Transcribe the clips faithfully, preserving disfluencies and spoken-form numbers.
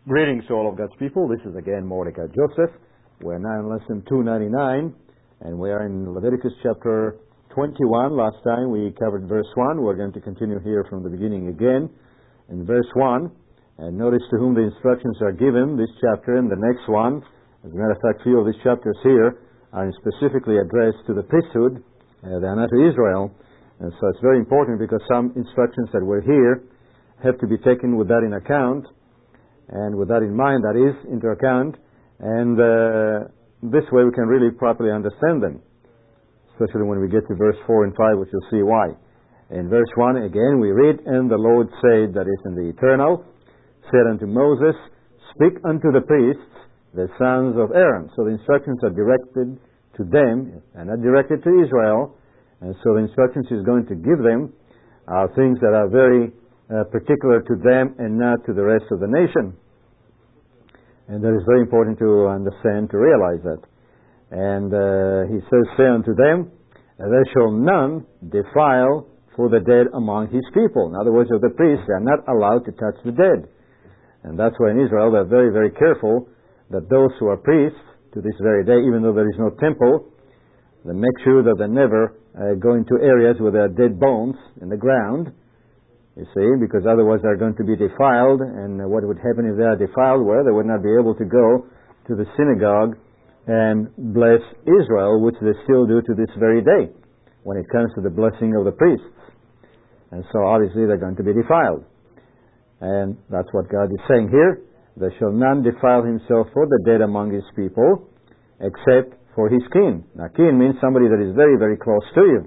Greetings to all of God's people. This is again Mordecai Joseph. We're now in lesson two ninety-nine, and we are in Leviticus chapter twenty-one. Last time we covered verse one. We're going to continue here from the beginning again in verse one. And notice to whom the instructions are given, this chapter and the next one. As a matter of fact, few of these chapters here are specifically addressed to the priesthood. Uh, they are not to Israel. And so it's very important because some instructions that were here have to be taken with that in account. And with that in mind, that is, into account, and uh, this way we can really properly understand them, especially when we get to verse four and five, which you'll see why. In verse one, again, we read, "And the Lord said," that is in the eternal, "said unto Moses, Speak unto the priests, the sons of Aaron." So the instructions are directed to them, and not directed to Israel, and so the instructions he's going to give them are things that are very Uh, particular to them and not to the rest of the nation. And that is very important to understand, to realize that. And uh, he says, "Say unto them, there shall none defile for the dead among his people." In other words, of the priests, they are not allowed to touch the dead. And that's why in Israel they're very, very careful that those who are priests to this very day, even though there is no temple, they make sure that they never uh, go into areas where there are dead bones in the ground. You see, because otherwise they're going to be defiled, and what would happen if they are defiled? Well, they would not be able to go to the synagogue and bless Israel, which they still do to this very day, when it comes to the blessing of the priests. And so obviously they're going to be defiled. And that's what God is saying here. "There shall none defile himself for the dead among his people, except for his kin." Now, kin means somebody that is very, very close to you.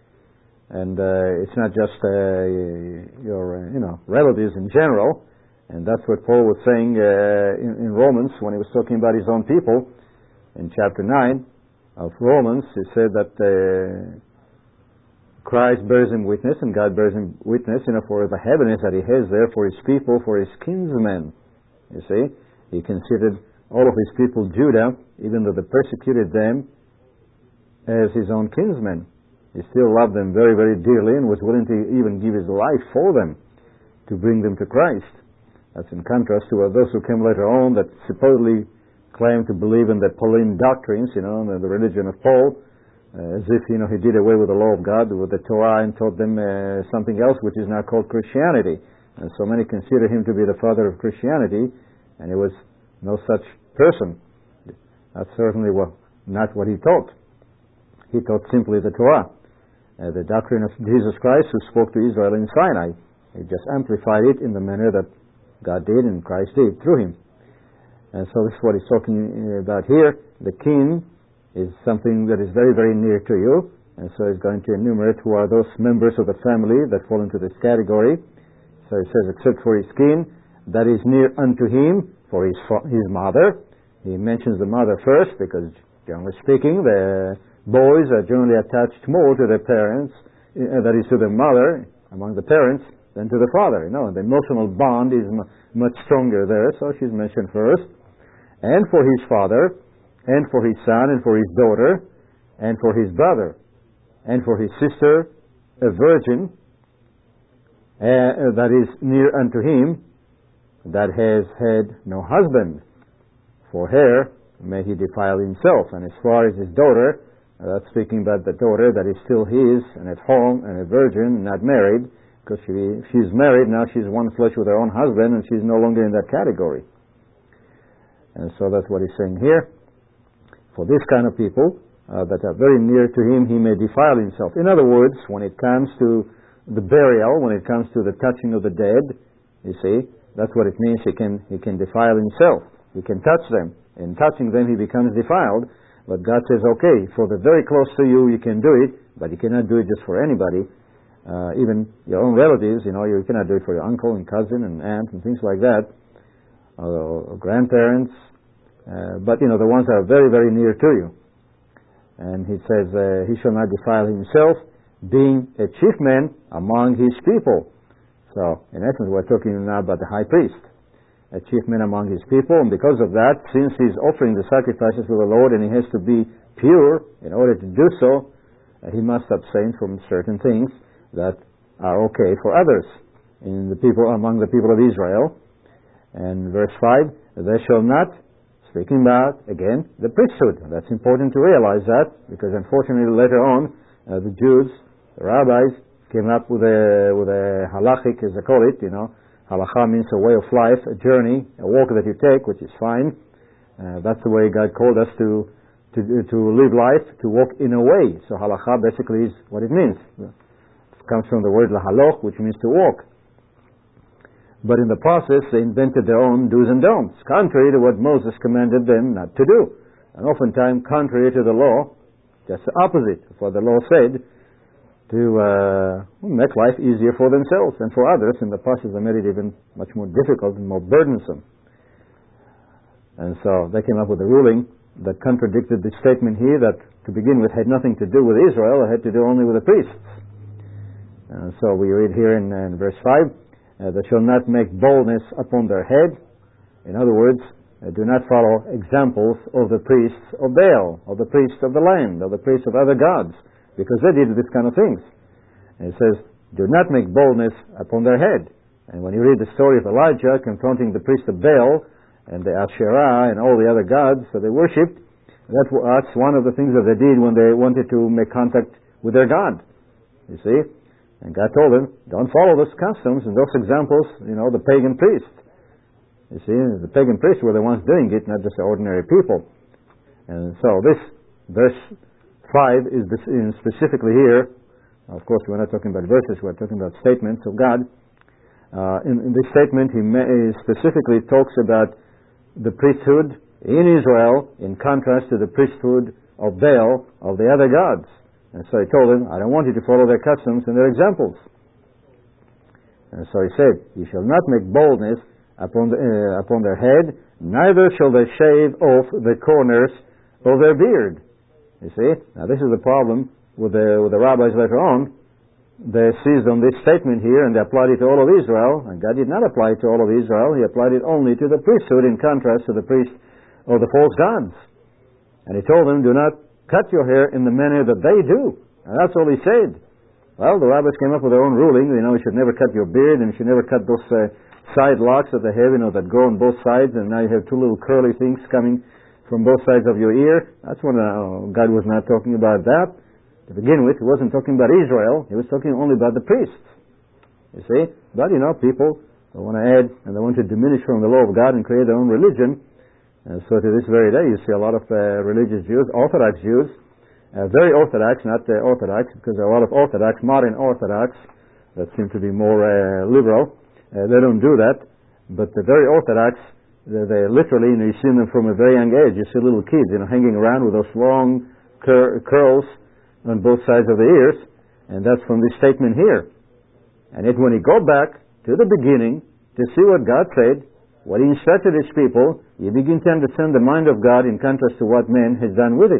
And uh, it's not just uh, your, uh, you know, relatives in general. And that's what Paul was saying uh, in, in Romans when he was talking about his own people. In chapter nine of Romans, he said that uh, Christ bears him witness, and God bears him witness, you know, for the heaviness that he has there for his people, for his kinsmen. You see, he considered all of his people, Judah, even though they persecuted them, as his own kinsmen. He still loved them very, very dearly and was willing to even give his life for them to bring them to Christ. That's in contrast to those who came later on that supposedly claimed to believe in the Pauline doctrines, you know, the religion of Paul, uh, as if, you know, he did away with the law of God, with the Torah, and taught them uh, something else which is now called Christianity. And so many consider him to be the father of Christianity, and he was no such person. That's certainly what, not what he taught. He taught simply the Torah. Uh, the doctrine of Jesus Christ, who spoke to Israel in Sinai. He just amplified it in the manner that God did and Christ did through him. And so this is what he's talking about here. The kin is something that is very, very near to you. And so he's going to enumerate who are those members of the family that fall into this category. So he says, except for his kin, that is near unto him, for his, his mother. He mentions the mother first, because generally speaking, the boys are generally attached more to their parents, uh, that is to their mother, among the parents, than to the father. You know, the emotional bond is m- much stronger there, so she's mentioned first. And for his father, and for his son, and for his daughter, and for his brother, and for his sister, a virgin, uh, that is near unto him, that has had no husband. For her may he defile himself. And as far as his daughter, Uh, that's speaking about the daughter that is still his and at home and a virgin, not married, because she, she's married, now she's one flesh with her own husband, and she's no longer in that category. And so that's what he's saying here. For this kind of people uh, that are very near to him, he may defile himself. In other words, when it comes to the burial, when it comes to the touching of the dead, you see, that's what it means. He can, he can defile himself. He can touch them. In touching them, he becomes defiled. But God says, okay, for the very close to you, you can do it, but you cannot do it just for anybody. Uh, even your own relatives, you know, you cannot do it for your uncle and cousin and aunt and things like that, or, or grandparents. Uh, but, you know, the ones that are very, very near to you. And he says, uh, he shall not defile himself, being a chief man among his people. So, in essence, we're talking now about the high priest. A chief man among his people, and because of that, since he's offering the sacrifices to the Lord and he has to be pure in order to do so, uh, he must abstain from certain things that are okay for others in the people, among the people of Israel. And verse five, they shall not, speaking about, again, the priesthood. That's important to realize that, because unfortunately later on, uh, the Jews, the rabbis, came up with a, with a halachic, as they call it, you know. Halakha means a way of life, a journey, a walk that you take, which is fine. Uh, that's the way God called us to, to, to live life, to walk in a way. So halakha basically is what it means. It comes from the word lahaloch, which means to walk. But in the process, they invented their own do's and don'ts, contrary to what Moses commanded them not to do. And oftentimes, contrary to the law, just the opposite of what the law said, to uh, make life easier for themselves and for others. In the process, they made it even much more difficult and more burdensome. And so they came up with a ruling that contradicted the statement here that, to begin with, had nothing to do with Israel, it had to do only with the priests. And so we read here in, in verse five, Uh, they shall not make boldness upon their head. In other words, uh, do not follow examples of the priests of Baal, of the priests of the land, of the priests of other gods, because they did this kind of things. And it says, do not make boldness upon their head. And when you read the story of Elijah confronting the priests of Baal and the Asherah and all the other gods that they worshipped, that, that's one of the things that they did when they wanted to make contact with their God. You see? And God told them, don't follow those customs and those examples, you know, the pagan priests. You see, the pagan priests were the ones doing it, not just the ordinary people. And so this verse five is specifically here. Of course, we're not talking about verses, we're talking about statements of God. Uh, in, in this statement, he, may, he specifically talks about the priesthood in Israel in contrast to the priesthood of Baal, of the other gods. And so he told them, I don't want you to follow their customs and their examples. And so he said, you shall not make boldness upon, the, uh, upon their head, neither shall they shave off the corners of their beard. You see? Now this is the problem with the, with the rabbis later on. They seized on this statement here and they applied it to all of Israel. And God did not apply it to all of Israel. He applied it only to the priesthood in contrast to the priests of the false gods. And he told them, do not cut your hair in the manner that they do. And that's all he said. Well, the rabbis came up with their own ruling. You know, you should never cut your beard and you should never cut those uh, side locks that they have, you know, that go on both sides, and now you have two little curly things coming from both sides of your ear. That's when uh, God was not talking about that. To begin with, he wasn't talking about Israel. He was talking only about the priests. You see? But, you know, people they want to add and they want to diminish from the law of God and create their own religion. And so to this very day, you see a lot of uh, religious Jews, Orthodox Jews, uh, very Orthodox, not uh, Orthodox, because there are a lot of Orthodox, modern Orthodox, that seem to be more uh, liberal. Uh, they don't do that. But the very Orthodox, they, they literally, you know, you see them from a very young age. You see little kids, you know, hanging around with those long cur- curls on both sides of the ears. And that's from this statement here. And yet when you go back to the beginning to see what God said, what he instructed his people, you begin to understand the mind of God in contrast to what man has done with it.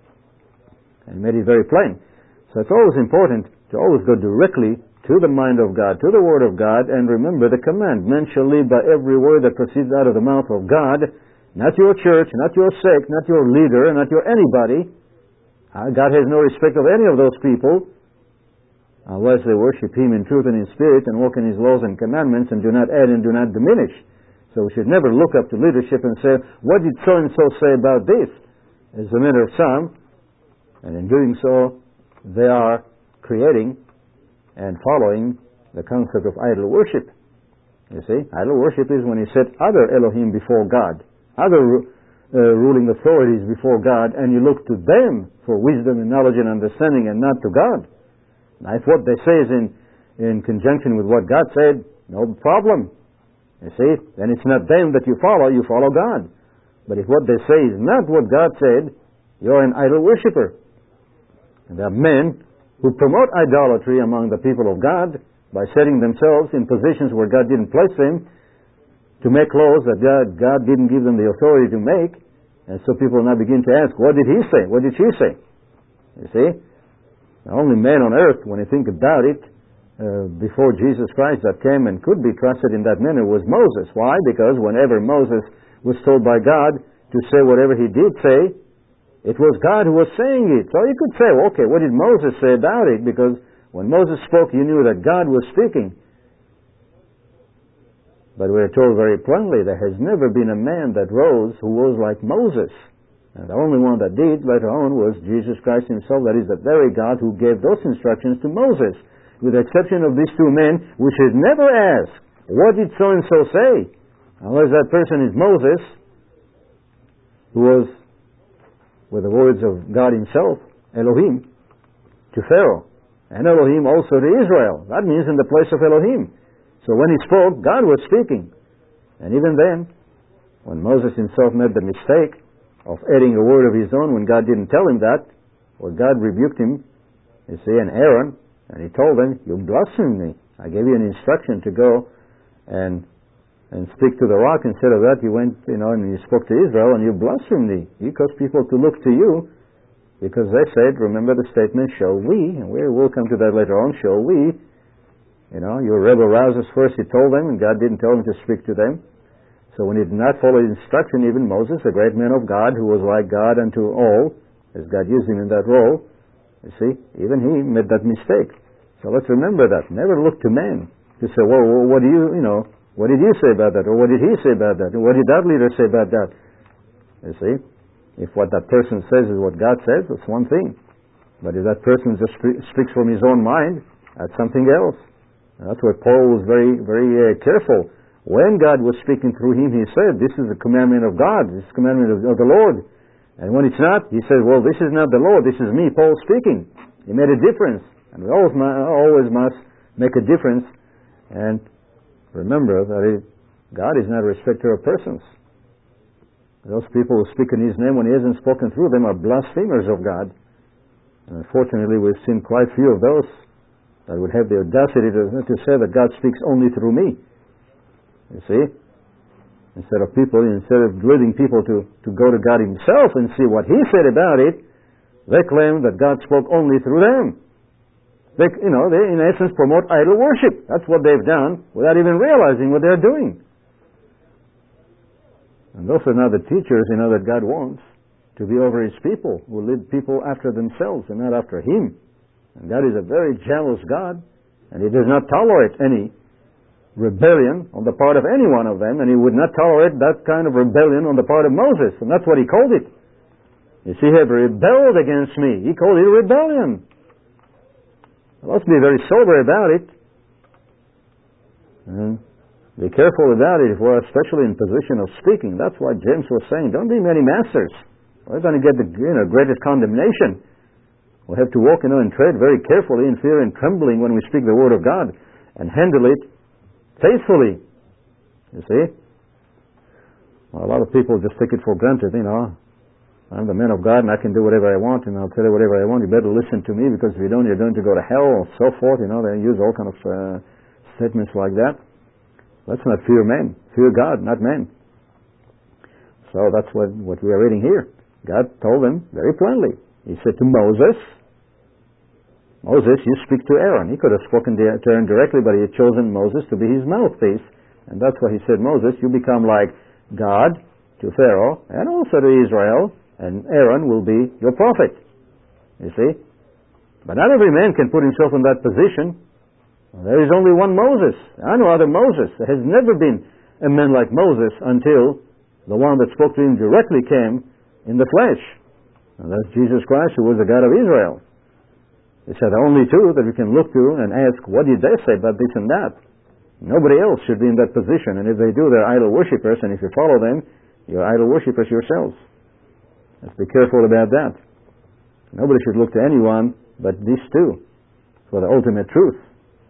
And made it very plain. So it's always important to always go directly to the mind of God, to the Word of God, and remember the command, men shall live by every word that proceeds out of the mouth of God, not your church, not your sect, not your leader, not your anybody. Uh, God has no respect of any of those people unless they worship him in truth and in spirit and walk in his laws and commandments and do not add and do not diminish. So we should never look up to leadership and say, what did so-and-so say about this? As a matter of some, and in doing so, they are creating and following the concept of idol worship. You see, idol worship is when you set other Elohim before God, other uh, ruling authorities before God, and you look to them for wisdom and knowledge and understanding and not to God. Now, if what they say is in, in conjunction with what God said, no problem. You see, then it's not them that you follow, you follow God. But if what they say is not what God said, you're an idol worshiper. And there are men who promote idolatry among the people of God by setting themselves in positions where God didn't place them to make laws that God, God didn't give them the authority to make. And so people now begin to ask, what did he say? What did she say? You see? The only man on earth, when you think about it, Uh, before Jesus Christ that came and could be trusted in that manner was Moses. Why? Because whenever Moses was told by God to say whatever he did say, it was God who was saying it. So you could say, well, okay, what did Moses say about it? Because when Moses spoke, you knew that God was speaking. But we're told very plainly there has never been a man that rose who was like Moses. And the only one that did later on was Jesus Christ himself, that is the very God who gave those instructions to Moses. With the exception of these two men, we should never ask, what did so-and-so say? Unless that person is Moses, who was, with the words of God himself, Elohim, to Pharaoh. And Elohim also to Israel. That means in the place of Elohim. So when he spoke, God was speaking. And even then, when Moses himself made the mistake of adding a word of his own when God didn't tell him that, or God rebuked him, you see, and Aaron, and he told them, you blasphemed me. I gave you an instruction to go and and speak to the rock. Instead of that, you went, you know, and you spoke to Israel, and you blasphemed me. You caused people to look to you, because they said, remember the statement, shall we, and we will come to that later on, shall we, you know, your rebel rousers first, he told them, and God didn't tell him to speak to them. So when he did not follow his instruction, even Moses, a great man of God, who was like God unto all, as God used him in that role, you see, even he made that mistake. So let's remember that. Never look to men to say, well, what do you, you know, what did you say about that? Or what did he say about that? Or what did that leader say about that? You see, if what that person says is what God says, that's one thing. But if that person just speaks from his own mind, that's something else. And that's where Paul was very, very uh, careful. When God was speaking through him, he said, this is the commandment of God, this is the commandment of, of the Lord. And when it's not, he said, well, this is not the Lord, this is me, Paul, speaking. He made a difference. And we always, always must make a difference. And remember that it, God is not a respecter of persons. Those people who speak in his name when he hasn't spoken through them are blasphemers of God. And unfortunately, we've seen quite few of those that would have the audacity to, to say that God speaks only through me. You see? Instead of people, instead of leading people to, to go to God himself and see what he said about it, they claim that God spoke only through them. They, you know, they in essence promote idol worship. That's what they've done without even realizing what they're doing. And those are not the teachers, you know, that God wants to be over his people, who lead people after themselves and not after him. And God is a very jealous God, and he does not tolerate any rebellion on the part of any one of them, and he would not tolerate that kind of rebellion on the part of Moses, and that's what he called it. You see, he have rebelled against me. He called it a rebellion. Let's be very sober about it. And be careful about it if we're especially in position of speaking. That's what James was saying. Don't be many masters. We're going to get the you know, greatest condemnation. We'll have to walk, you know, and tread very carefully in fear and trembling when we speak the Word of God and handle it faithfully. You see? Well, a lot of people just take it for granted, you know. I'm the man of God and I can do whatever I want and I'll tell you whatever I want. You better listen to me because if you don't, you're going to go to hell or so forth. You know, they use all kind of uh, statements like that. Let's not fear men. Fear God, not men. So that's what, what we are reading here. God told them very plainly. He said to Moses, Moses, you speak to Aaron. He could have spoken to Aaron directly, but he had chosen Moses to be his mouthpiece. And that's why he said, Moses, you become like God to Pharaoh and also to Israel, and Aaron will be your prophet. You see? But not every man can put himself in that position. There is only one Moses. I know other Moses. There has never been a man like Moses until the one that spoke to him directly came in the flesh. And that's Jesus Christ, who was the God of Israel. It's the only two that we can look to and ask, what did they say about this and that? Nobody else should be in that position. And if they do, they're idol worshippers. And if you follow them, you're idol worshippers yourselves. Let's be careful about that. Nobody should look to anyone but these two for the ultimate truth.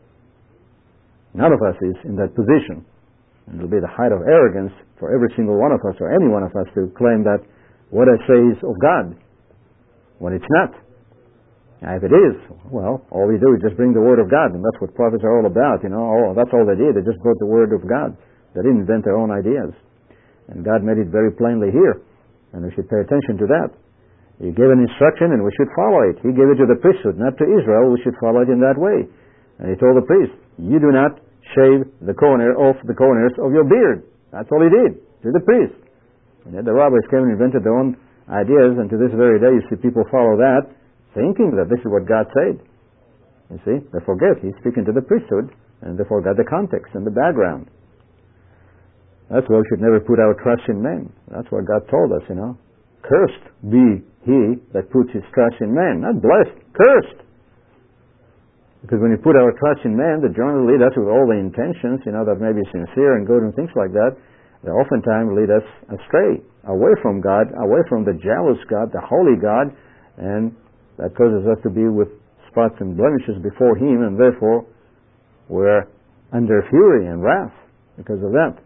None of us is in that position. And it will be the height of arrogance for every single one of us or any one of us to claim that what I say is of God when it's not. Now, if it is, well, all we do is just bring the Word of God, and that's what prophets are all about, you know. Oh, that's all they did. They just brought the Word of God. They didn't invent their own ideas. And God made it very plainly here, and we should pay attention to that. He gave an instruction, and we should follow it. He gave it to the priesthood, not to Israel. We should follow it in that way. And He told the priest, you do not shave the corner off the corners of your beard. That's all He did, to the priest. And then the robbers came and invented their own ideas, and to this very day you see people follow that, thinking that this is what God said. You see, they forget He's speaking to the priesthood, and they forgot the context and the background. That's why we should never put our trust in men. That's what God told us, you know. Cursed be he that puts his trust in man. Not blessed, cursed. Because when we put our trust in man, they generally lead us with all the intentions, you know, that may be sincere and good and things like that. They oftentimes lead us astray, away from God, away from the jealous God, the holy God, and that causes us to be with spots and blemishes before him, and therefore we're under fury and wrath because of that.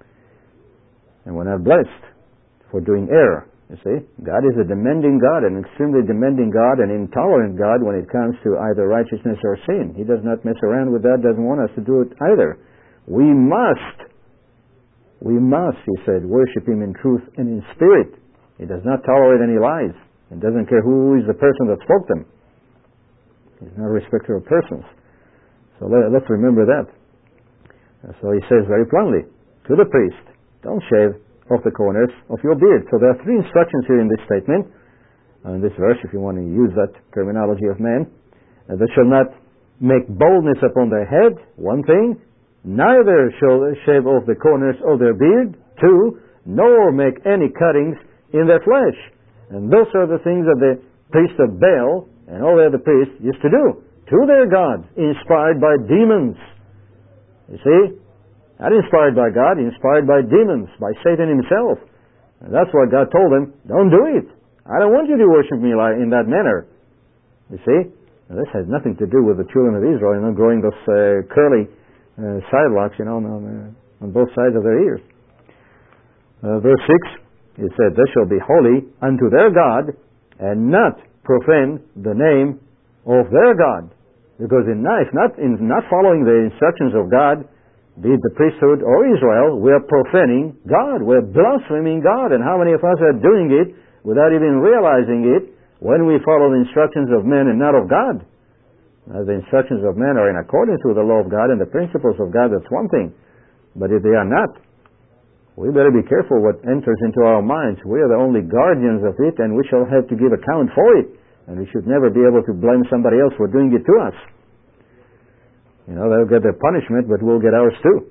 And we're not blessed for doing error. You see, God is a demanding God, an extremely demanding God, an intolerant God when it comes to either righteousness or sin. He does not mess around with that, doesn't want us to do it either. We must, we must, he said, worship him in truth and in spirit. He does not tolerate any lies, and doesn't care who is the person that spoke them. He's not a respecter of persons. So let, let's remember that. So he says very plainly to the priest, don't shave off the corners of your beard. So there are three instructions here in this statement, uh, in this verse, if you want to use that terminology of men. Uh, they shall not make baldness upon their head, one thing. Neither shall they shave off the corners of their beard, two. Nor make any cuttings in their flesh. And those are the things that the priests of Baal and all the other priests used to do to their gods, inspired by demons. You see? Not inspired by God, inspired by demons, by Satan himself. And that's why God told them, don't do it. I don't want you to worship me like in that manner. You see? Now, this has nothing to do with the children of Israel, you know, growing those uh, curly uh, sidelocks, you know, on, uh, on both sides of their ears. Uh, verse six, it said, they shall be holy unto their God, and not profane the name of their God. Because in not, not, in not following the instructions of God, be it the priesthood or Israel, we are profaning God. We're blaspheming God. And how many of us are doing it without even realizing it when we follow the instructions of men and not of God? Now, the instructions of men are in accordance with the law of God and the principles of God, that's one thing. But if they are not, we better be careful what enters into our minds. We are the only guardians of it, and we shall have to give account for it. And we should never be able to blame somebody else for doing it to us. You know, they'll get their punishment, but we'll get ours too.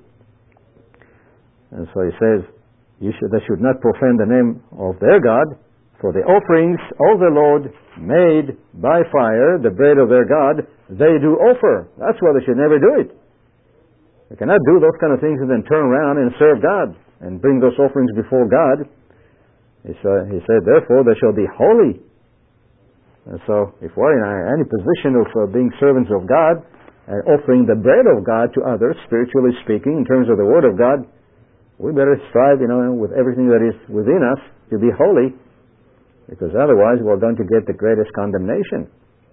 And so he says, you should, they should not profane the name of their God, for the offerings of the Lord made by fire, the bread of their God, they do offer. That's why they should never do it. They cannot do those kind of things and then turn around and serve God and bring those offerings before God. He said, he said therefore, they shall be holy. And so, if we're in any position of uh, being servants of God, and offering the bread of God to others, spiritually speaking, in terms of the Word of God, we better strive, you know, with everything that is within us to be holy, because otherwise we're going to get the greatest condemnation.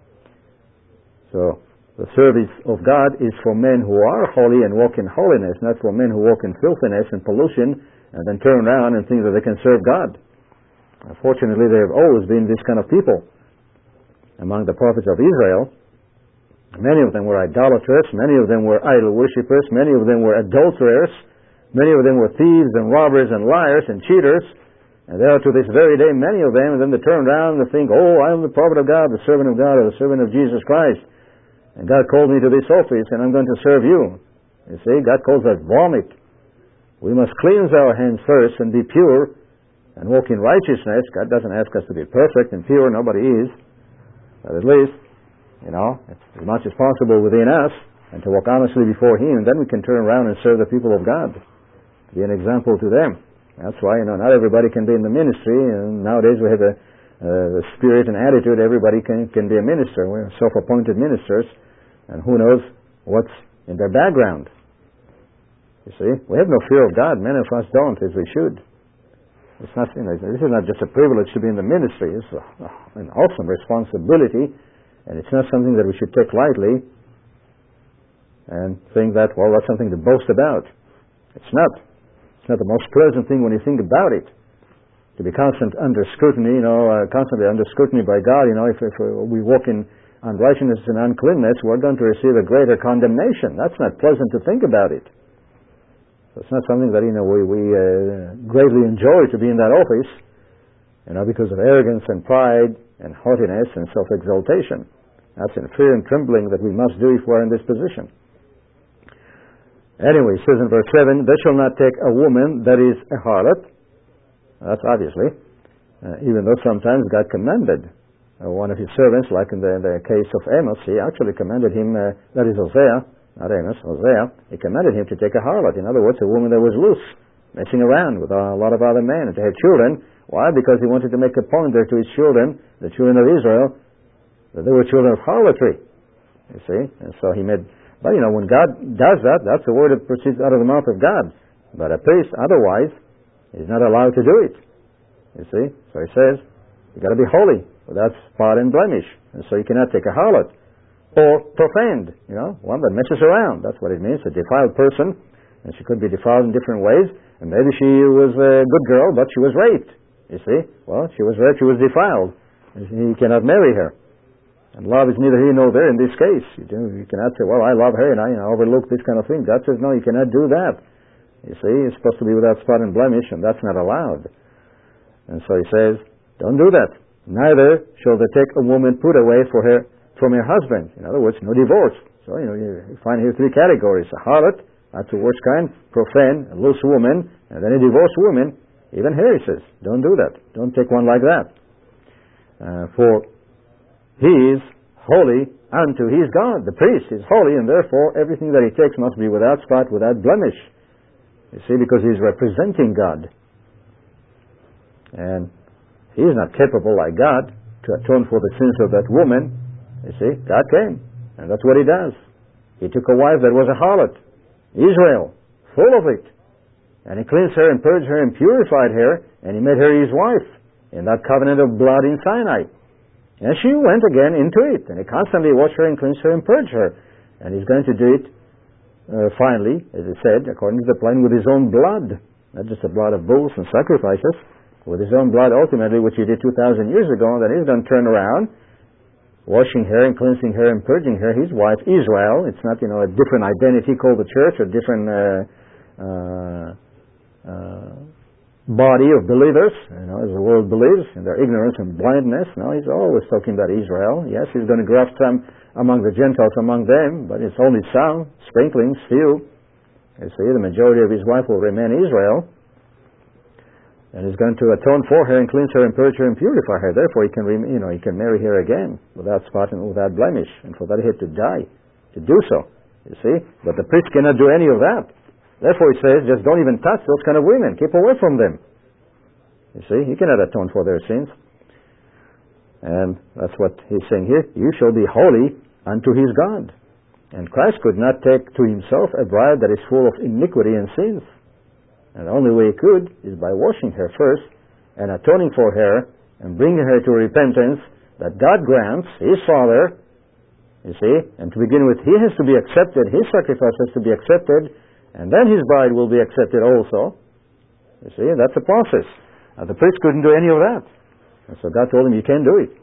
So, the service of God is for men who are holy and walk in holiness, not for men who walk in filthiness and pollution, and then turn around and think that they can serve God. Unfortunately, there have always been this kind of people among the prophets of Israel. Many of them were idolaters, many of them were idol worshippers, many of them were adulterers, many of them were thieves and robbers and liars and cheaters, and there are to this very day many of them, and then they turn around and they think, oh, I am the prophet of God, the servant of God, or the servant of Jesus Christ, and God called me to this office, and I'm going to serve you. You see, God calls us vomit. We must cleanse our hands first and be pure and walk in righteousness. God doesn't ask us to be perfect and pure, nobody is, but at least, you know, as much as possible within us, and to walk honestly before Him, and then we can turn around and serve the people of God, to be an example to them. That's why, you know, not everybody can be in the ministry, and nowadays we have a, a spirit and attitude, everybody can, can be a minister. We're self-appointed ministers, and who knows what's in their background. You see, we have no fear of God. Many of us don't, as we should. It's not, you know, this is not just a privilege to be in the ministry. It's a, an awesome responsibility. And it's not something that we should take lightly and think that, well, that's something to boast about. It's not. It's not the most pleasant thing when you think about it. To be constant under scrutiny, you know, uh, constantly under scrutiny by God, you know, if, if we walk in unrighteousness and uncleanness, we're going to receive a greater condemnation. That's not pleasant to think about it. So it's not something that, you know, we, we uh, greatly enjoy to be in that office, you know, because of arrogance and pride and haughtiness and self-exaltation. That's in fear and trembling that we must do if we're in this position. Anyway, it says in verse seven, they shall not take a woman that is a harlot. That's obviously, uh, even though sometimes God commanded uh, one of his servants, like in the, the case of Amos, he actually commanded him, uh, that is Hosea, not Amos, Hosea, he commanded him to take a harlot. In other words, a woman that was loose, messing around with a lot of other men, and to have children. Why? Because he wanted to make a point there to his children, the children of Israel, that they were children of harlotry. You see? And so he made, but you know, when God does that, that's the word that proceeds out of the mouth of God. But a priest, otherwise, is not allowed to do it. You see? So he says, you've got to be holy, without spot and blemish. And so you cannot take a harlot. Or profaned, you know, one that messes around. That's what it means, a defiled person. And she could be defiled in different ways. And maybe she was a good girl, but she was raped. You see? Well, she was raped, she was defiled. He cannot marry her. And love is neither here nor there in this case. You, do, you cannot say, well, I love her and I you know, overlook this kind of thing. God says, no, you cannot do that. You see, it's supposed to be without spot and blemish, and that's not allowed. And so he says, don't do that. Neither shall they take a woman put away for her from her husband. In other words, no divorce. So, you know, you find here three categories. A harlot, that's the worst kind, profane, a loose woman, and then a divorced woman. Even here he says, don't do that. Don't take one like that. Uh, for he is holy unto his God. The priest is holy, and therefore everything that he takes must be without spot, without blemish. You see, because he's representing God. And he is not capable like God to atone for the sins of that woman. You see, God came, and that's what he does. He took a wife that was a harlot, Israel, full of it. And he cleansed her and purged her and purified her, and he made her his wife in that covenant of blood in Sinai. And she went again into it, and he constantly washed her and cleansed her and purged her. And he's going to do it uh, finally, as he said, according to the plan, with his own blood, not just the blood of bulls and sacrifices, with his own blood ultimately, which he did two thousand years ago, and then he's going to turn around, washing her and cleansing her and purging her, his wife, Israel. It's not, you know, a different identity called the church, or different uh, uh, uh, body of believers, you know, as the world believes, in their ignorance and blindness. No, he's always talking about Israel. Yes, he's going to graft some among the Gentiles among them, but it's only some, sprinklings, few. You see, the majority of his wife will remain Israel. And he's going to atone for her and cleanse her and purge her and purify her. Therefore, he can, you know, he can marry her again without spot and without blemish. And for that, he had to die to do so. You see, but the priest cannot do any of that. Therefore, he says, just don't even touch those kind of women. Keep away from them. You see, he cannot atone for their sins. And that's what he's saying here. You shall be holy unto his God. And Christ could not take to himself a bride that is full of iniquity and sins. And the only way he could is by washing her first and atoning for her and bringing her to repentance that God grants, his Father, you see, and to begin with, he has to be accepted, his sacrifice has to be accepted, and then his bride will be accepted also. You see, that's a process. Now, the priest couldn't do any of that. And so God told him, you can't do it.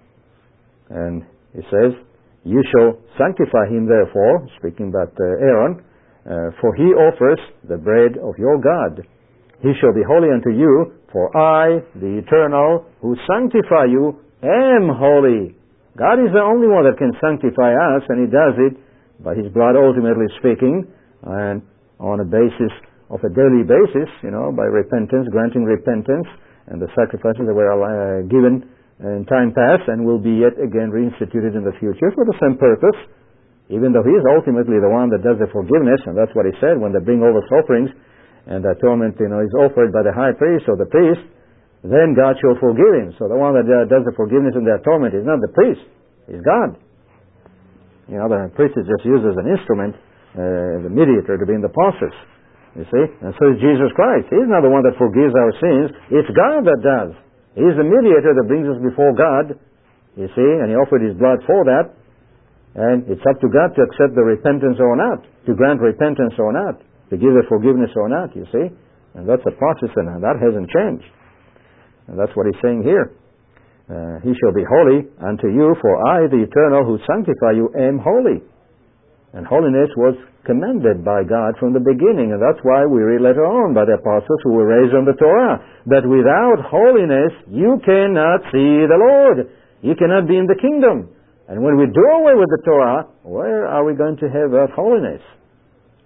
And he says, you shall sanctify him therefore, speaking about uh, Aaron, uh, for he offers the bread of your God. He shall be holy unto you, for I, the Eternal, who sanctify you, am holy. God is the only one that can sanctify us, and he does it by his blood, ultimately speaking, and on a basis of a daily basis, you know, by repentance, granting repentance, and the sacrifices that were uh, given in time past and will be yet again reinstituted in the future for the same purpose, even though he is ultimately the one that does the forgiveness, and that's what he said, when they bring all those offerings, and the atonement, you know, is offered by the high priest or the priest, then God shall forgive him. So the one that uh, does the forgiveness and the atonement is not the priest, it's God. You know, the priest is just used as an instrument, uh, the mediator to be in the process. You see? And so is Jesus Christ. He's not the one that forgives our sins. It's God that does. He's the mediator that brings us before God. You see? And he offered his blood for that. And it's up to God to accept the repentance or not, to grant repentance or not, to give the forgiveness or not, you see? And that's a process, and that hasn't changed. And that's what he's saying here. Uh, he shall be holy unto you, for I, the Eternal, who sanctify you, am holy. And holiness was commanded by God from the beginning, and that's why we read later on by the apostles who were raised on the Torah, that without holiness you cannot see the Lord. You cannot be in the kingdom. And when we do away with the Torah, where are we going to have that holiness?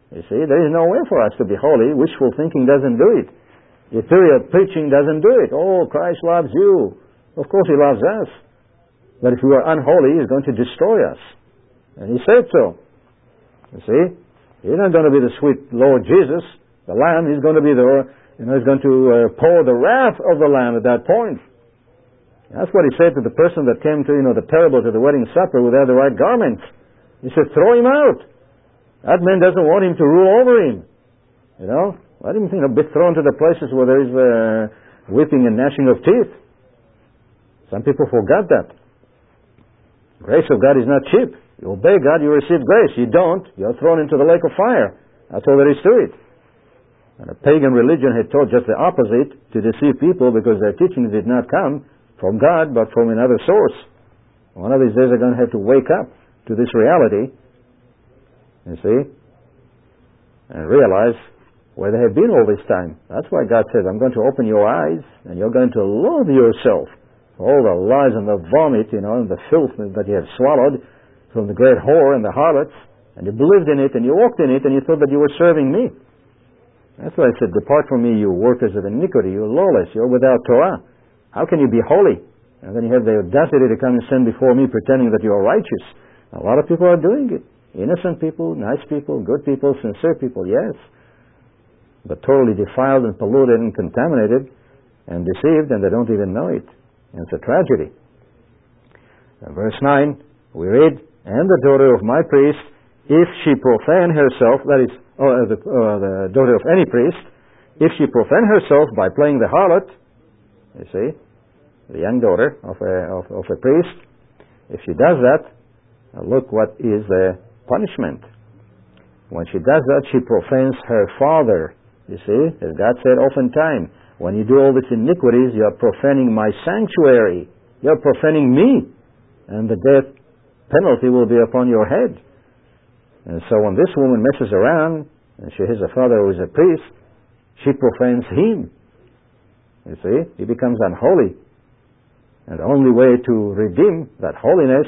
You see, there is no way for us to be holy. Wishful thinking doesn't do it. Ethereal preaching doesn't do it. Oh, Christ loves you. Of course He loves us. But if we are unholy, He's going to destroy us. And He said so. You see, He's not going to be the sweet Lord Jesus, the Lamb. He's going to be the, you know, He's going to uh, pour the wrath of the Lamb at that point. That's what He said to the person that came to, you know, the parable to the wedding supper without the right garments. He said, throw him out. That man doesn't want him to rule over him. You know, let him, you know, be thrown to the places where there is uh, weeping and gnashing of teeth. Some people forgot that. Grace of God is not cheap. You obey God, you receive grace. You don't, you're thrown into the lake of fire. That's all there is to it. And a pagan religion had taught just the opposite, to deceive people because their teachings did not come from God but from another source. One of these days they're going to have to wake up to this reality, you see, and realize where they have been all this time. That's why God says, I'm going to open your eyes and you're going to loathe yourself for all the lies and the vomit, you know, and the filth that you have swallowed from the great whore and the harlots, and you believed in it and you walked in it and you thought that you were serving me. That's why I said, depart from me, you workers of iniquity, you lawless, you're without Torah. How can you be holy? And then you have the audacity to come and stand before me pretending that you are righteous. A lot of people are doing it. Innocent people, nice people, good people, sincere people, yes. But totally defiled and polluted and contaminated and deceived, and they don't even know it. And it's a tragedy. In verse nine, we read, and the daughter of my priest, if she profane herself, that is, or the, or the daughter of any priest, if she profane herself by playing the harlot, you see, the young daughter of a, of, of a priest, if she does that, look what is the punishment. When she does that, she profanes her father. You see, as God said oftentimes, when you do all these iniquities, you are profaning my sanctuary. You are profaning me. And the death penalty will be upon your head. And so when this woman messes around, and she has a father who is a priest, she profanes him. You see, he becomes unholy. And the only way to redeem that holiness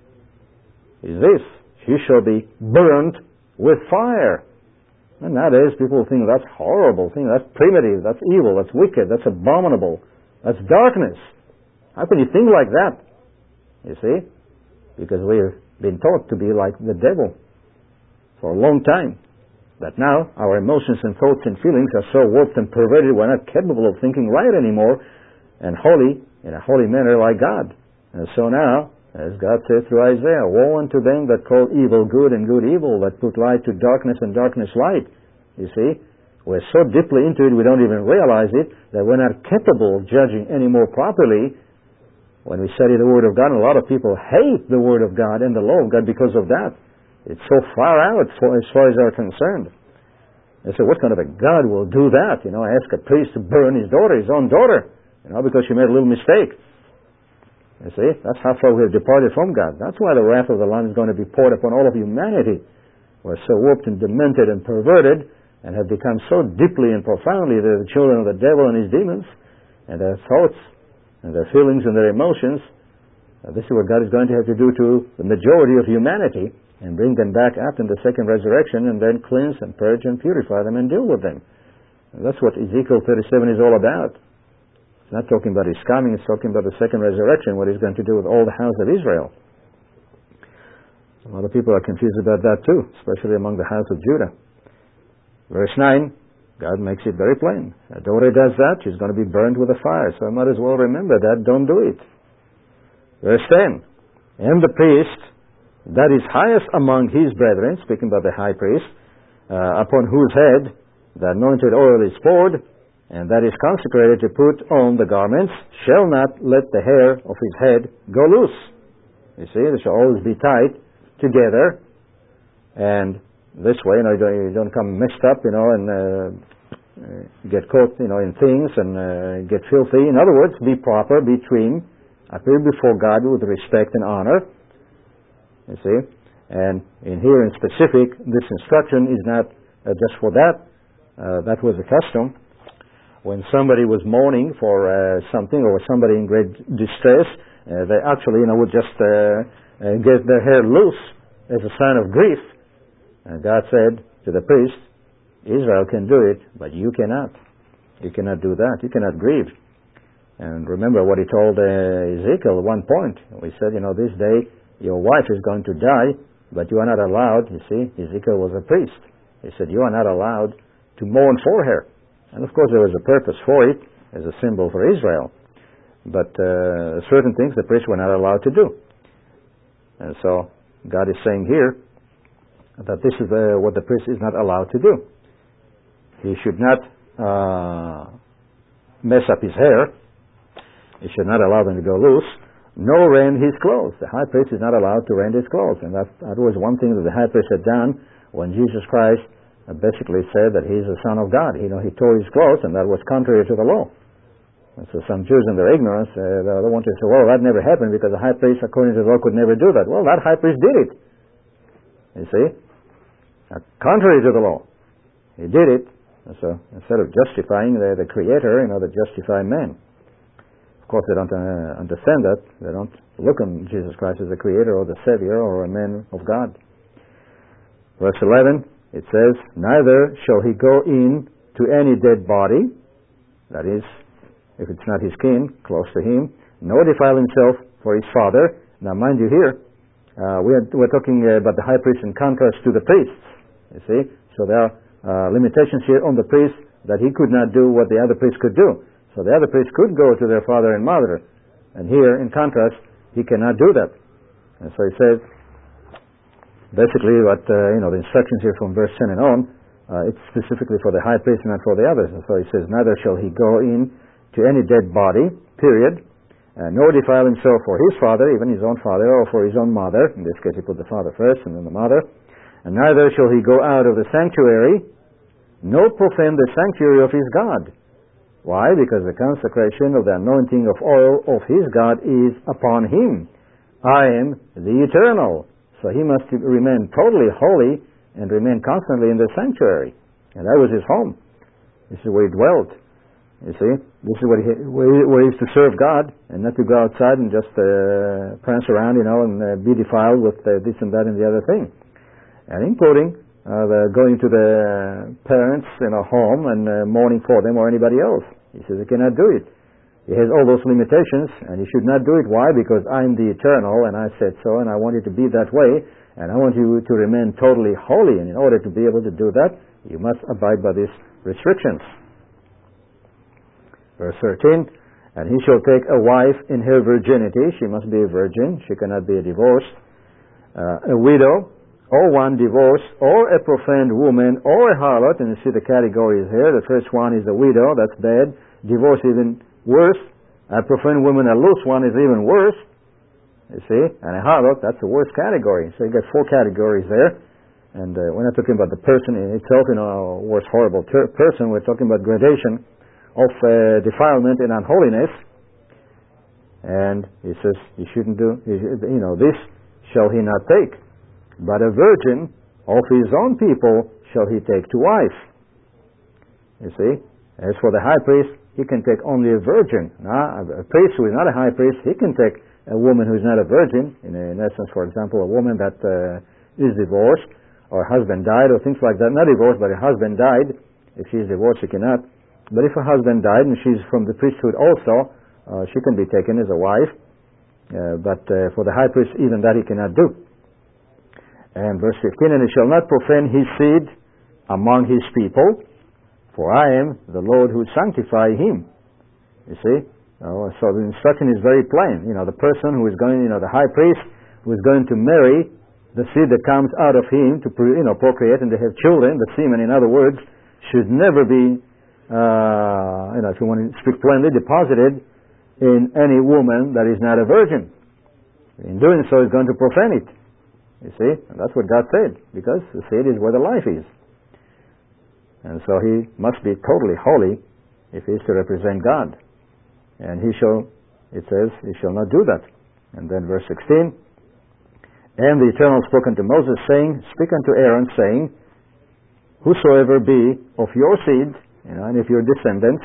is this: she shall be burnt with fire. And nowadays people think that's horrible, think that's primitive, that's evil, that's wicked, that's abominable, that's darkness. How can you think like that? You see? Because we've been taught to be like the devil for a long time. But now our emotions and thoughts and feelings are so warped and perverted we're not capable of thinking right anymore and holy in a holy manner like God. And so now, as God said through Isaiah, woe unto them that call evil good and good evil, that put light to darkness and darkness light. You see, we're so deeply into it we don't even realize it, that we're not capable of judging any more properly when we study the Word of God. And a lot of people hate the Word of God and the law of God because of that. It's so far out for, as far as they're concerned. They say, what kind of a God will do that? You know, ask a priest to burn his daughter, his own daughter, you know, because she made a little mistake. You see, that's how far we have departed from God. That's why the wrath of the Lamb is going to be poured upon all of humanity. We're so warped and demented and perverted and have become so deeply and profoundly the children of the devil and his demons, and their thoughts and their feelings and their emotions. Uh, this is what God is going to have to do to the majority of humanity, and bring them back up in the second resurrection, and then cleanse and purge and purify them and deal with them. And that's what Ezekiel thirty-seven is all about. It's not talking about his coming, it's talking about the second resurrection, what he's going to do with all the house of Israel. A lot of people are confused about that too, especially among the house of Judah. Verse nine, God makes it very plain. A daughter does that, she's going to be burned with a fire. So I might as well remember that, don't do it. Verse ten, and the priest that is highest among his brethren, speaking about the high priest, uh, upon whose head the anointed oil is poured, and that is consecrated to put on the garments, shall not let the hair of his head go loose. You see, they shall always be tied together, and this way, you know, you don't, you don't come messed up, you know, and uh, get caught, you know, in things and uh, get filthy. In other words, be proper, be trim, appear before God with respect and honor. You see, and in here in specific, this instruction is not uh, just for that. Uh, that was the custom. When somebody was mourning for uh, something, or somebody in great distress, uh, they actually, you know, would just uh, uh, get their hair loose as a sign of grief. And God said, to the priest. Israel can do it, but you cannot. You cannot do that. You cannot grieve. And remember what he told uh, Ezekiel at one point. We said, you know, this day your wife is going to die, but you are not allowed. You see, Ezekiel was a priest. He said, you are not allowed to mourn for her. And of course there was a purpose for it as a symbol for Israel. But uh, certain things the priests were not allowed to do. And so God is saying here that this is uh, what the priest is not allowed to do. He should not uh, mess up his hair. He should not allow them to go loose, nor rend his clothes. The high priest is not allowed to rend his clothes. And that, that was one thing that the high priest had done when Jesus Christ uh, basically said that he's the Son of God. You know, he tore his clothes, and that was contrary to the law. And so some Jews in their ignorance, uh, they want to say, well, that never happened because the high priest, according to the law, could never do that. Well, that high priest did it. You see? Uh, contrary to the law. He did it. And so instead of justifying the, the Creator, you know, they justify man. Of course, they don't uh, understand that. They don't look on Jesus Christ as the Creator or the Savior or a man of God. Verse eleven, it says, neither shall he go in to any dead body, that is, if it's not his kin, close to him, nor defile himself for his father. Now, mind you here, uh, we are, we're talking uh, about the high priest in contrast to the priests, you see. So there are uh, limitations here on the priest that he could not do what the other priests could do. So the other priests could go to their father and mother. And here, in contrast, he cannot do that. And so he says, basically what, uh, you know, the instructions here from verse ten and on, uh, it's specifically for the high priest and not for the others. And so he says, neither shall he go in to any dead body, period, uh, nor defile himself for his father, even his own father, or for his own mother. In this case, he put the father first and then the mother. And neither shall he go out of the sanctuary, nor profane the sanctuary of his God. Why? Because the consecration of the anointing of oil of his God is upon him. I am the Eternal. So he must remain totally holy and remain constantly in the sanctuary. And that was his home. This is where he dwelt. You see, this is what he, where, he, where he is to serve God and not to go outside and just uh, prance around, you know, and uh, be defiled with uh, this and that and the other thing. And including uh, the going to the parents in a home and uh, mourning for them or anybody else. He says he cannot do it. He has all those limitations, and he should not do it. Why? Because I'm the Eternal, and I said so, and I want you to be that way, and I want you to remain totally holy. And in order to be able to do that, you must abide by these restrictions. Verse thirteen, and he shall take a wife in her virginity. She must be a virgin. She cannot be a divorced. Uh, a widow, or one divorced, or a profaned woman, or a harlot. And you see the categories here. The first one is a widow. That's bad. Divorce even worse. A profaned woman, a loose one, is even worse. You see? And a harlot, that's the worst category. So you get four categories there. And uh, we're not talking about the person in itself, you know, a worst horrible ter- person. We're talking about gradation of uh, defilement and unholiness. And he says, you shouldn't do, you know, this shall he not take. But a virgin of his own people shall he take to wife. You see? As for the high priest, he can take only a virgin. Now, a priest who is not a high priest, he can take a woman who is not a virgin. In, in essence, for example, a woman that uh, is divorced, or a husband died, or things like that. Not divorced, but a husband died. If she is divorced, she cannot. But if her husband died and she's from the priesthood also, uh, she can be taken as a wife. Uh, but uh, for the high priest, even that he cannot do. And verse fifteen, and he shall not profane his seed among his people, for I am the Lord who sanctify him. You see? Uh, so the instruction is very plain. You know, the person who is going, you know, the high priest who is going to marry the seed that comes out of him to, you know, procreate and to have children, the semen, in other words, should never be, uh, you know, if you want to speak plainly, deposited in any woman that is not a virgin. In doing so, he's going to profane it. You see? And that's what God said, because the seed is where the life is. And so he must be totally holy if he is to represent God. And he shall, it says, he shall not do that. And then verse sixteen, and the Eternal spoke unto Moses, saying, speak unto Aaron, saying, whosoever be of your seed, you know, and if your descendants,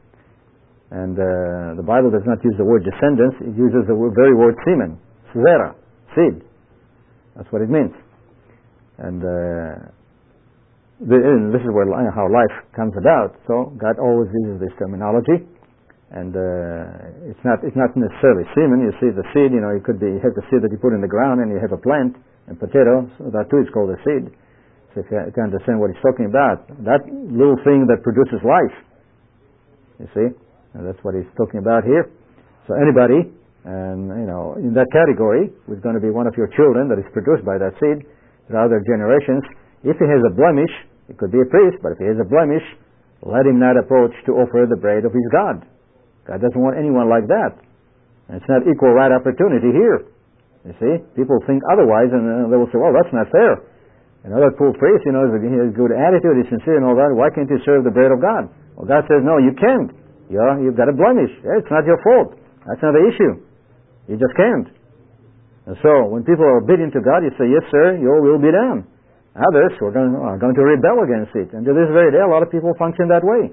and uh, the Bible does not use the word descendants, it uses the word, very word semen, zera, seed. That's what it means. And uh, the, and this is where how life comes about. So God always uses this terminology, and uh, it's not it's not necessarily semen. You see the seed. You know, it could be you have the seed that you put in the ground, and you have a plant and potato. So that too is called a seed. So if you can understand what he's talking about, that little thing that produces life. You see, and that's what he's talking about here. So anybody, and you know, in that category, who's going to be one of your children that is produced by that seed throughout their generations. If he has a blemish, it could be a priest, but if he has a blemish, let him not approach to offer the bread of his God. God doesn't want anyone like that. And it's not equal right opportunity here. You see, people think otherwise, and uh, they will say, well, that's not fair. And that poor priest, you know, he has a good attitude, he's sincere and all that, why can't you serve the bread of God? Well, God says, no, you can't. You're, you've got a blemish. It's not your fault. That's not the issue. You just can't. And so, when people are obedient to God, you say, yes, sir, your will be done. Others are going, are going to rebel against it. And to this very day, a lot of people function that way.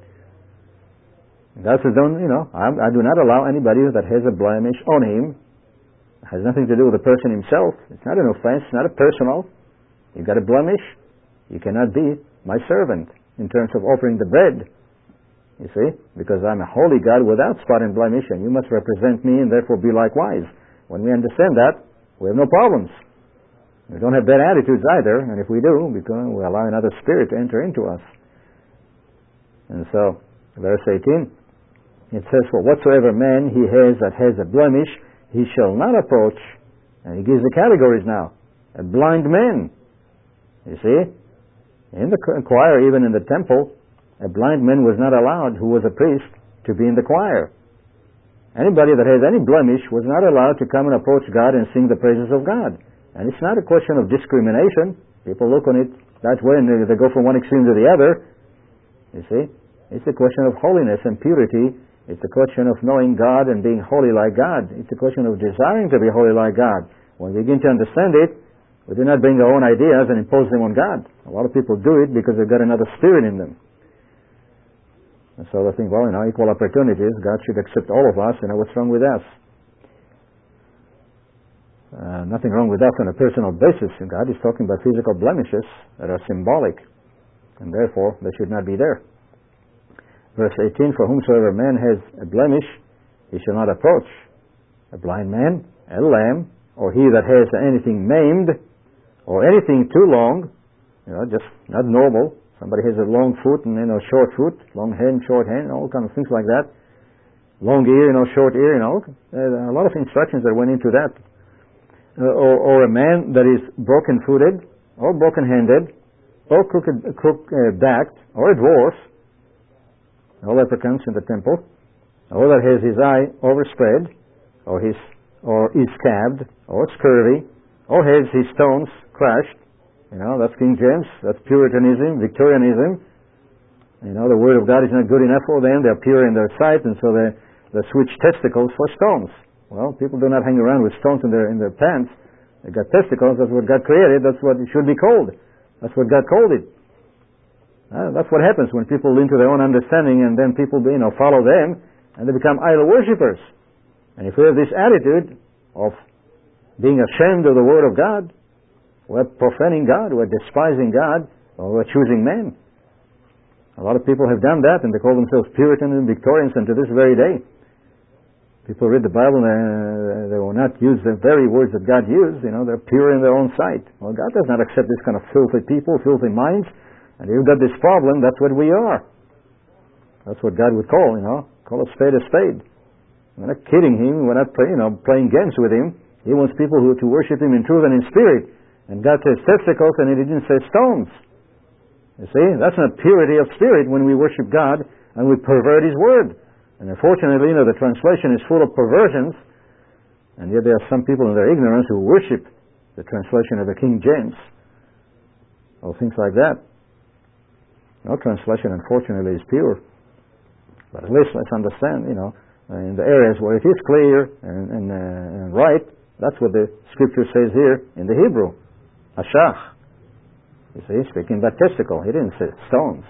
God says, don't, you know, I, I do not allow anybody that has a blemish on him. It has nothing to do with the person himself. It's not an offense. It's not a personal. You've got a blemish. You cannot be my servant in terms of offering the bread. You see? Because I'm a holy God without spot and blemish, and you must represent me and therefore be likewise. When we understand that, we have no problems. We don't have bad attitudes either, and if we do, because we allow another spirit to enter into us. And so, verse eighteen, it says, for whatsoever man he has that has a blemish, he shall not approach. And he gives the categories now. A blind man. You see? In the choir, even in the temple, a blind man was not allowed, who was a priest, to be in the choir. Anybody that has any blemish was not allowed to come and approach God and sing the praises of God. And it's not a question of discrimination. People look on it that way and they, they go from one extreme to the other. You see? It's a question of holiness and purity. It's a question of knowing God and being holy like God. It's a question of desiring to be holy like God. When we begin to understand it, we do not bring our own ideas and impose them on God. A lot of people do it because they've got another spirit in them. And so they think, well, you know, equal opportunities, God should accept all of us, you know, what's wrong with us? Uh, nothing wrong with us on a personal basis. God is talking about physical blemishes that are symbolic, and therefore they should not be there. Verse eighteen, for whomsoever man has a blemish, he shall not approach. A blind man, a lamb, or he that has anything maimed, or anything too long, you know, just not normal. Somebody has a long foot and, you know, short foot, long hand, short hand, all kinds of things like that. Long ear, you know, short ear, you know. There are a lot of instructions that went into that. Uh, or, or a man that is broken-footed, or broken-handed, or crooked, crook-backed, or a dwarf, all leprechauns in the temple, or that has his eye overspread, or his, or is scabbed, or scurvy, or has his stones crushed. You know, that's King James, that's Puritanism, Victorianism. You know, the Word of God is not good enough for them. They're pure in their sight, and so they, they switch testicles for stones. Well, people do not hang around with stones in their in their pants. They got testicles. That's what God created. That's what it should be called. That's what God called it. Uh, that's what happens when people lean to their own understanding, and then people, you know, follow them, and they become idol worshippers. And if we have this attitude of being ashamed of the Word of God, we're profaning God, we're despising God, or we're choosing men. A lot of people have done that, and they call themselves Puritans and Victorians, and to this very day. People read the Bible, and uh, they will not use the very words that God used. You know, they're pure in their own sight. Well, God does not accept this kind of filthy people, filthy minds, and if you've got this problem, that's what we are. That's what God would call, you know, call a spade a spade. We're not kidding Him, we're not play, you know, playing games with Him. He wants people who to worship Him in truth and in spirit. And God says testicles, and He didn't say stones. You see, that's not purity of spirit when we worship God and we pervert His Word. And unfortunately, you know, the translation is full of perversions, and yet there are some people in their ignorance who worship the translation of the King James, or things like that. No translation, unfortunately, is pure. But at least let's understand, you know, in the areas where it is clear and, and, uh, and right, that's what the Scripture says here in the Hebrew. Ashach. You see, speaking about testicle. He didn't say stones.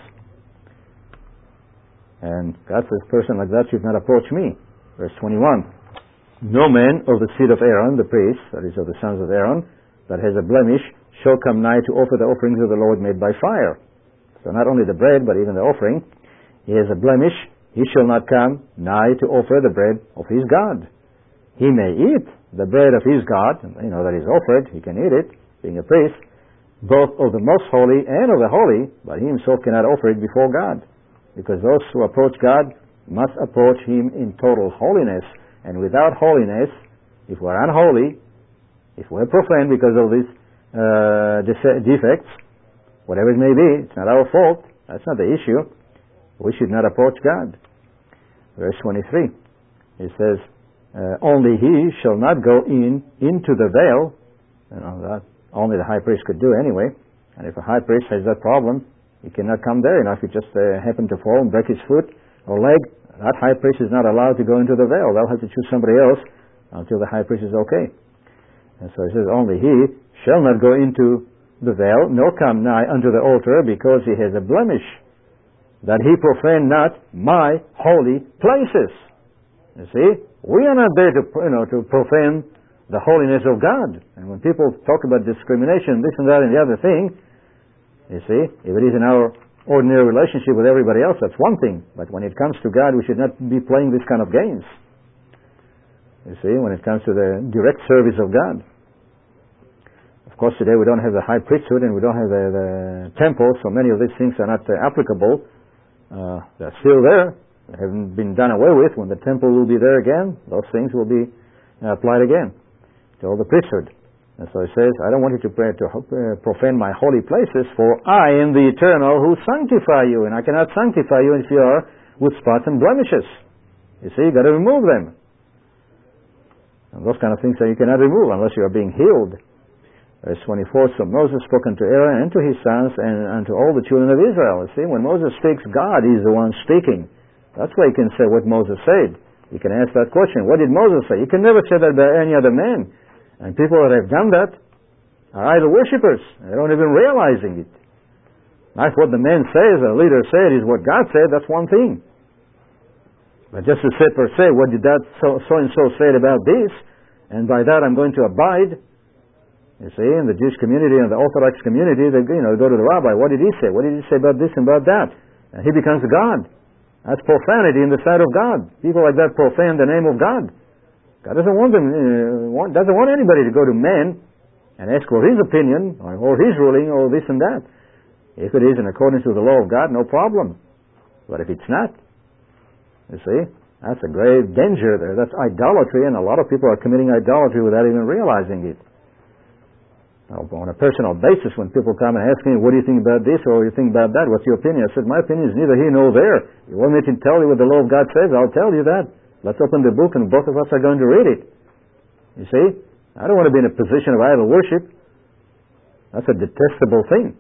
And God says, person like that should not approach me. Verse twenty-one. No man of the seed of Aaron, the priest, that is of the sons of Aaron, that has a blemish, shall come nigh to offer the offerings of the Lord made by fire. So not only the bread, but even the offering. He has a blemish. He shall not come nigh to offer the bread of his God. He may eat the bread of his God, you know, that is offered. He can eat it, being a priest, both of the most holy and of the holy, but he himself cannot offer it before God. Because those who approach God must approach him in total holiness. And without holiness, if we're unholy, if we're profane because of these uh, defects, whatever it may be, it's not our fault. That's not the issue. We should not approach God. Verse twenty-three, it says, uh, only he shall not go in into the veil. You know, that only the high priest could do anyway. And if a high priest has that problem, he cannot come there. You know, if he just uh, happened to fall and break his foot or leg, that high priest is not allowed to go into the veil. They'll have to choose somebody else until the high priest is okay. And so it says, only he shall not go into the veil, nor come nigh unto the altar, because he has a blemish, that he profane not my holy places. You see, we are not there to, you know, to profane the holiness of God. And when people talk about discrimination, this and that and the other thing, you see, if it is in our ordinary relationship with everybody else, that's one thing. But when it comes to God, we should not be playing this kind of games. You see, when it comes to the direct service of God. Of course, today we don't have the high priesthood and we don't have the, the temple, so many of these things are not uh, applicable. Uh, they're still there. They haven't been done away with. When the temple will be there again, those things will be uh, applied again to all the priesthood. And so it says, I don't want you to pray to uh, profane my holy places, for I am the Eternal who sanctify you, and I cannot sanctify you if you are with spots and blemishes. You see, you've got to remove them. And those kind of things that you cannot remove unless you are being healed. Verse twenty-four, so Moses spoke unto Aaron and to his sons and unto all the children of Israel. You see, when Moses speaks, God is the one speaking. That's why you can say what Moses said. You can ask that question. What did Moses say? You can never say that by any other man. And people that have done that are idol worshippers. They don't even realizing it. Not what the man says, the leader said, is what God said. That's one thing. But just to say per se, what did that so, so and so say about this? And by that I'm going to abide. You see, in the Jewish community and the Orthodox community, they you know go to the rabbi. What did he say? What did he say about this and about that? And he becomes God. That's profanity in the sight of God. People like that profane the name of God. God doesn't want them, uh, want, doesn't want anybody to go to man and ask for his opinion or, or his ruling or this and that. If it is in accordance with the law of God, no problem. But if it's not, you see, that's a grave danger there. That's idolatry, and a lot of people are committing idolatry without even realizing it. On a personal basis, when people come and ask me, what do you think about this or what do you think about that? What's your opinion? I said, my opinion is neither here nor there. You want me to tell you what the law of God says? I'll tell you that. Let's open the book and both of us are going to read it. You see? I don't want to be in a position of idol worship. That's a detestable thing.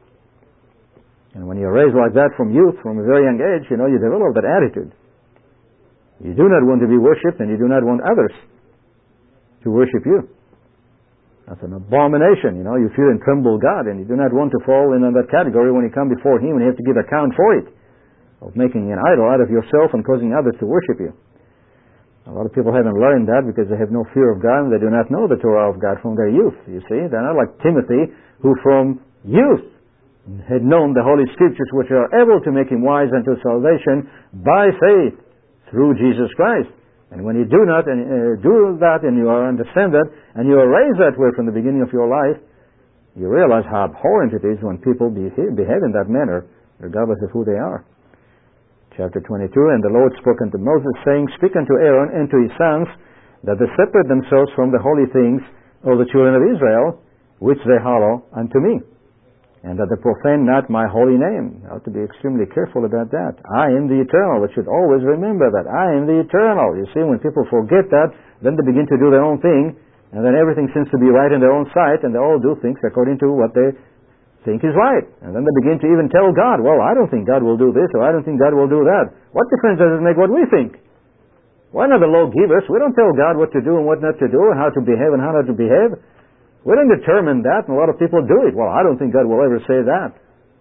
And when you're raised like that from youth, from a very young age, you know, you develop that attitude. You do not want to be worshipped and you do not want others to worship you. That's an abomination, you know. You fear and tremble God, and you do not want to fall in that category when you come before Him and you have to give account for it, of making an idol out of yourself and causing others to worship you. A lot of people haven't learned that because they have no fear of God and they do not know the Torah of God from their youth, you see. They're not like Timothy, who from youth had known the Holy Scriptures, which are able to make him wise unto salvation by faith through Jesus Christ. And when you do not and uh, do that, and you are understand that, and you are raised that way from the beginning of your life, you realize how abhorrent it is when people behave, behave in that manner, regardless of who they are. Chapter twenty-two, and the Lord spoke unto Moses, saying, Speak unto Aaron and to his sons, that they separate themselves from the holy things of the children of Israel, which they hallow unto me, and that they profane not my holy name. You ought to be extremely careful about that. I am the Eternal. We should always remember that. I am the Eternal. You see, when people forget that, then they begin to do their own thing, and then everything seems to be right in their own sight, and they all do things according to what they think is right. And then they begin to even tell God, well, I don't think God will do this, or I don't think God will do that. What difference does it make what we think? We're not the lawgivers. We don't tell God what to do and what not to do, and how to behave and how not to behave. We don't determine that, and a lot of people do it. Well, I don't think God will ever say that.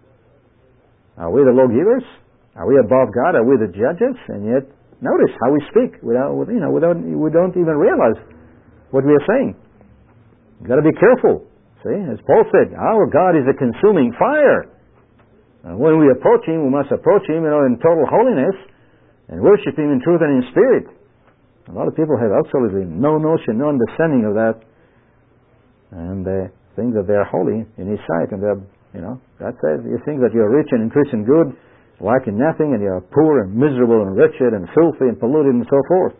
Are we the lawgivers? Are we above God? Are we the judges? And yet, notice how we speak. Without, you know, without, we don't even realize what we are saying. You've got to be careful. See, as Paul said, our God is a consuming fire. And when we approach Him, we must approach Him, you know, in total holiness and worship Him in truth and in spirit. A lot of people have absolutely no notion, no understanding of that, and they think that they are holy in His sight, and they're, you know, God says, you think that you're rich and increased in good, lacking nothing, and you're poor and miserable and wretched and filthy and polluted and so forth.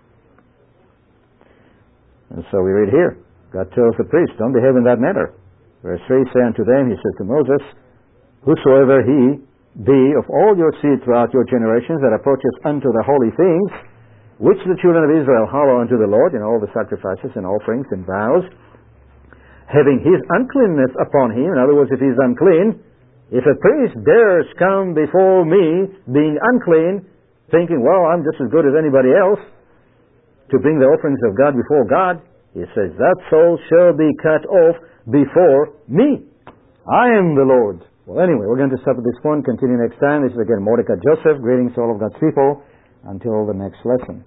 And so we read here, God tells the priest, don't behave in that manner. Verse three, say unto them, He says to Moses, whosoever he be of all your seed throughout your generations that approaches unto the holy things, which the children of Israel hallow unto the Lord in all the sacrifices and offerings and vows, having his uncleanness upon him, in other words, if he's unclean, if a priest dares come before me being unclean, thinking, well, I'm just as good as anybody else, to bring the offerings of God before God, He says, that soul shall be cut off before me. I am the Lord. Well, anyway, we're going to stop at this point, continue next time. This is again Mordecai Joseph. Greetings to all of God's people. Until the next lesson.